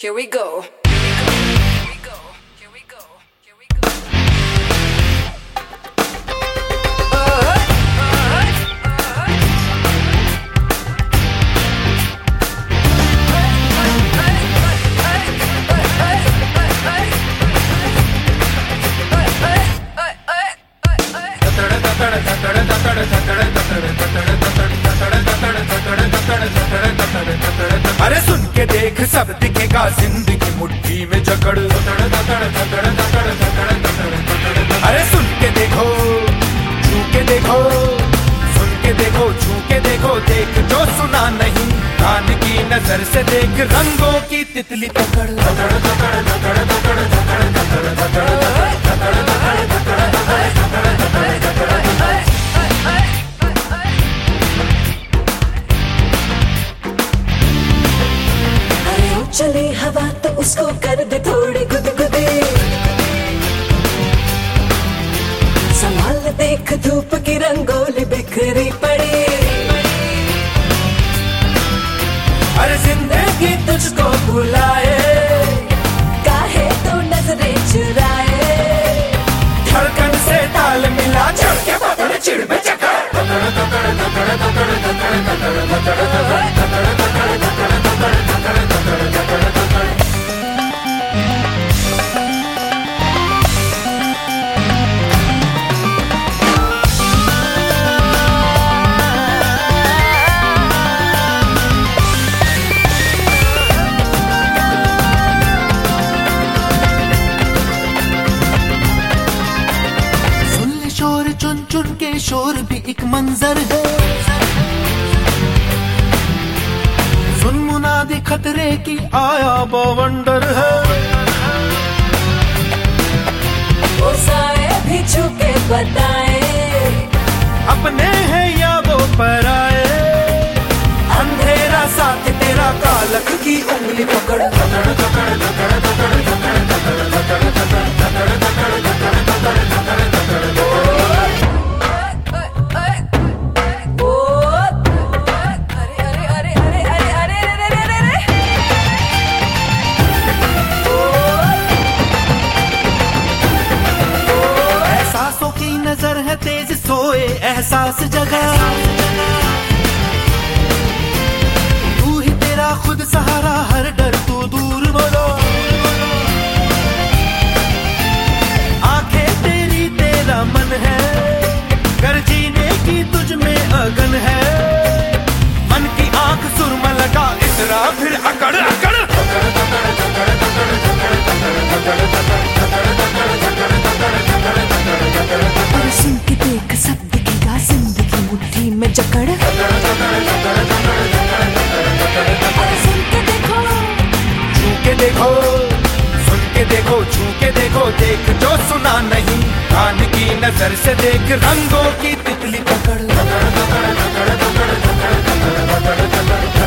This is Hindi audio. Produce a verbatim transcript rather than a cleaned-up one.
Here we go. अरे सुन के देख सब दिखेगा जिंदगी मुट्ठी में जकड़। अरे सुन के देखो छू के देखो, सुन के देखो छू के देखो, देख जो सुना नहीं कान की नजर से देख, रंगों की तितली पकड़। चले हवा तो उसको कर दे थोड़ी गुदगुदी, संभाल देख धूप की रंगोली बिखरी पड़ी। अरे जिंदगी तुझको बुलाए, काहे तो नजरें चुराए, धड़कन से ताल मिला, चढ़ के पकड़ चिड़ में चकड़। चुन चुन के शोर भी एक मंजर है, सुन मुनादी खतरे की आया बवंडर है। वो साए भी छुपे बताए, अपने हैं या वो पराए, अंधेरा साथ तेरा, कालक की उंगली पकड़। नजर है तेज सोए एहसास जगा, तू ही तेरा खुद सहारा, हर डर तू दूर बोलो। आंखें तेरी तेरा मन है, कर जीने की तुझ में अगन है, मन की आंख सुरमा लगा, इतरा फिर अकड़ अकड़। सुन के देख सब दिखेगा जिंदगी मुट्ठी में जकड़। सुन के देखो छू के देखो, सुन के देखो छू के देखो, देख जो सुना नहीं कान की नजर से देख, रंगों की तितली पकड़।